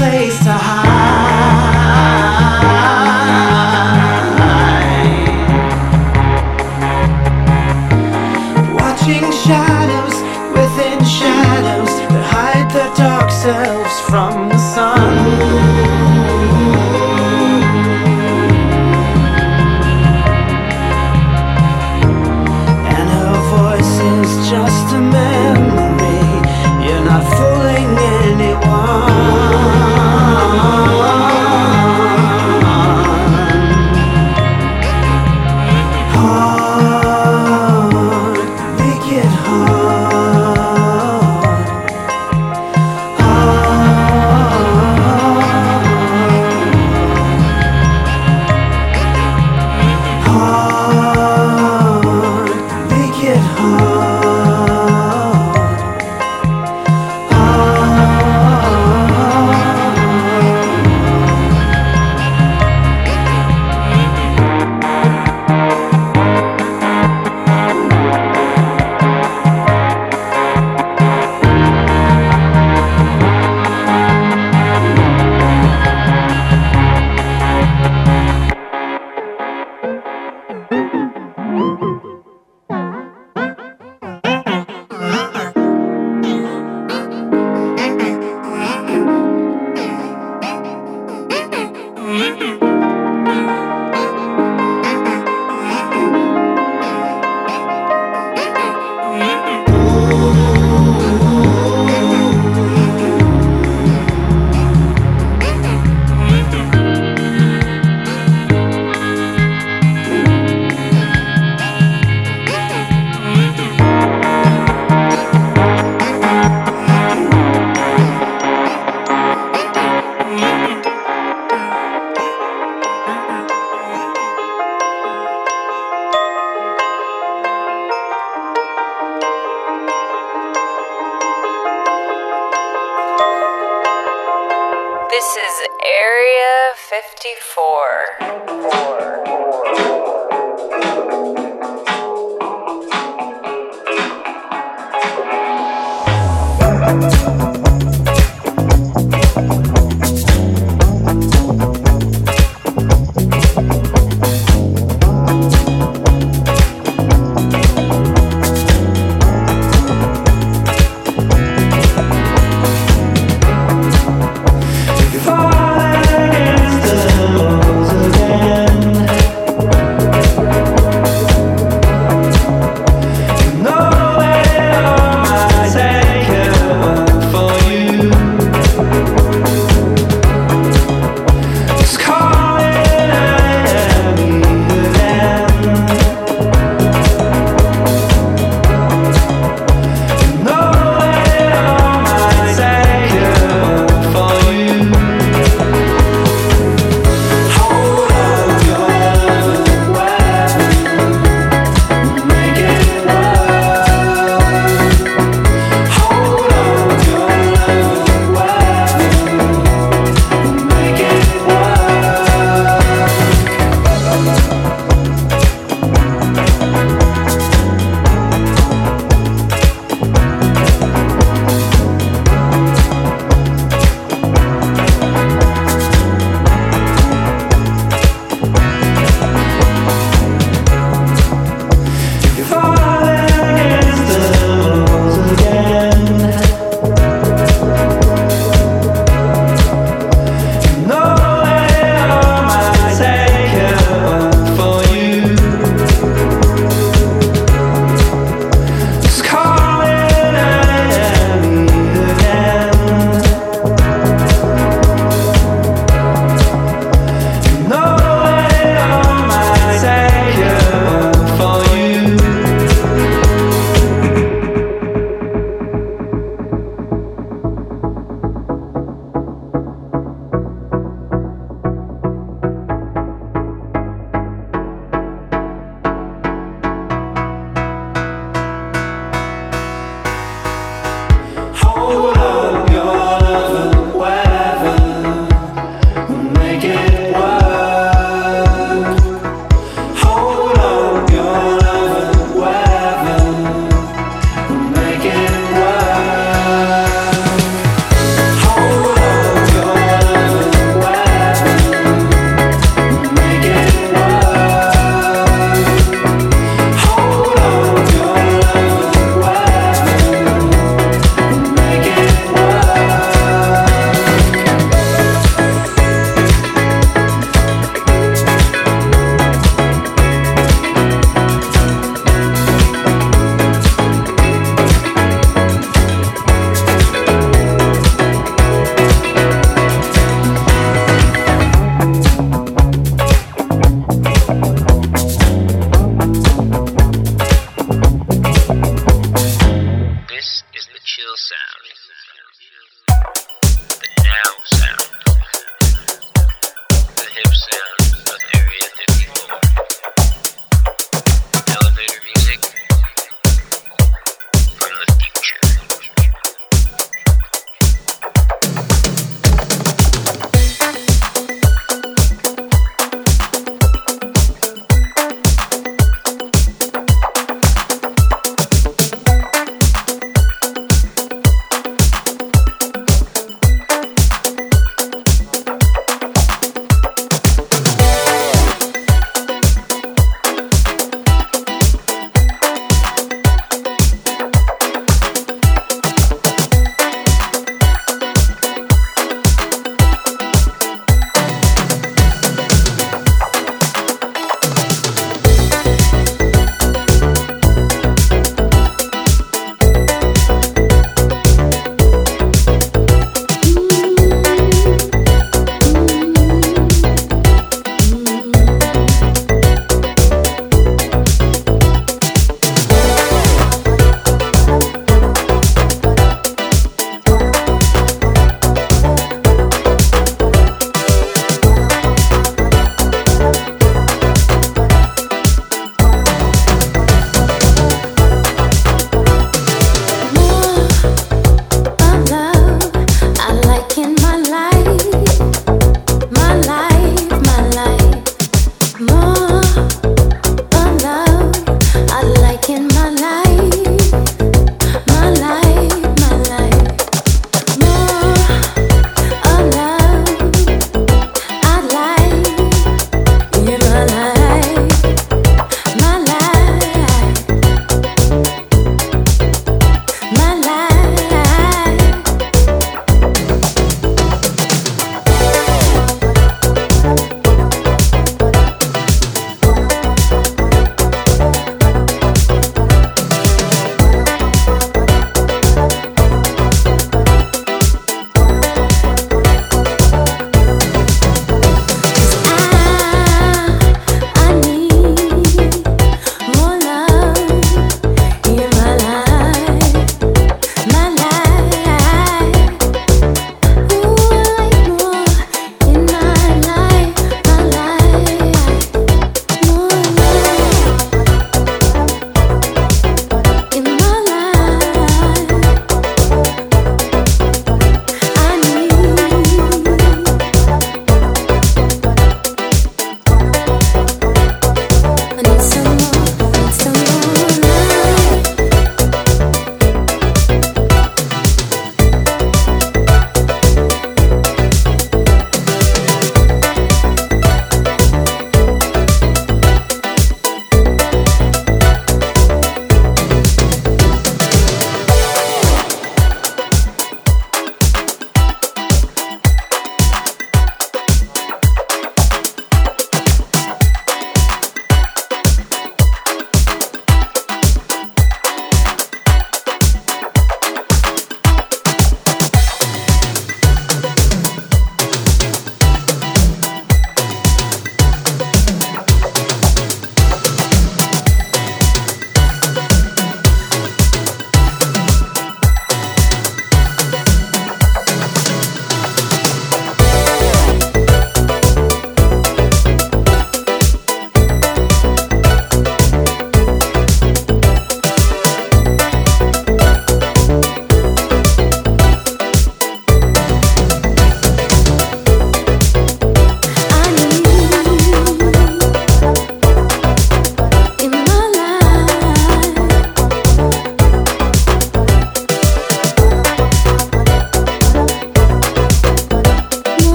place to hide. Watching shadows within shadows that hide their dark selves from the sun. Just a memory, you're not fooling anyone. Hard, make it hard. Hard, make it hard. This is Area 54. For sound. The now sound. The hip sound of Area 54. Elevator music from the future.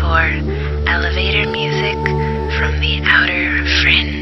for elevator music from the outer fringe.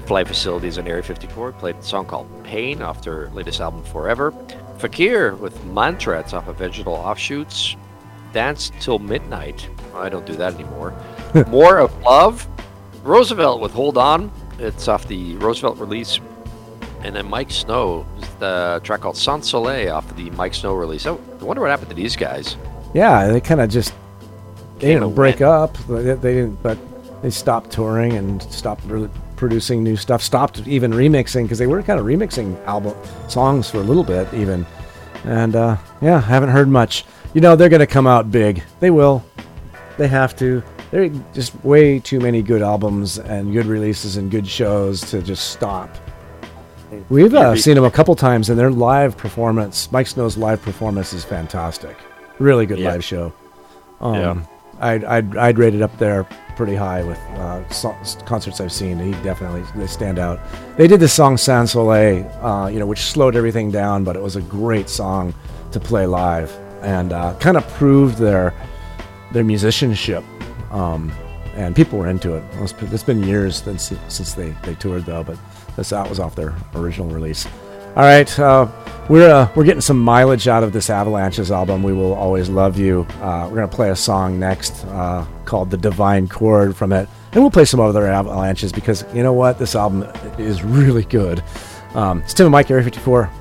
Flight Facilities on Area 54 played a song called Pain off their latest album Forever. Fakir with Mantra, it's off of Vegetal Offshoots. Dance Till Midnight, I don't do that anymore. More of Love. Roosevelt with Hold On, it's off the Roosevelt release. And then Mike Snow, the track called Sans Soleil off of the Mike Snow release. I wonder what happened to these guys. Yeah, they kind of just they didn't break went. up. They didn't, but they stopped touring and stopped really producing new stuff. Stopped even remixing because they were kind of remixing album songs for a little bit even. And yeah, haven't heard much. You know, they're going to come out big. They will. They have to. There are just way too many good albums and good releases and good shows to just stop. We've seen them a couple times, and their live performance, Mike Snow's live performance, is fantastic. Really good live show. I'd rate it up there pretty high with concerts I've seen. They stand out. They did the song Sans Soleil, which slowed everything down, but it was a great song to play live, and kind of proved their musicianship. And people were into it. It's been years since they toured though, but that was off their original release. All right, we're getting some mileage out of this Avalanches album. We Will Always Love You. We're gonna play a song next called The Divine Chord from it, and we'll play some other Avalanches because you know what, this album is really good. It's Tim and Mike, Area 54.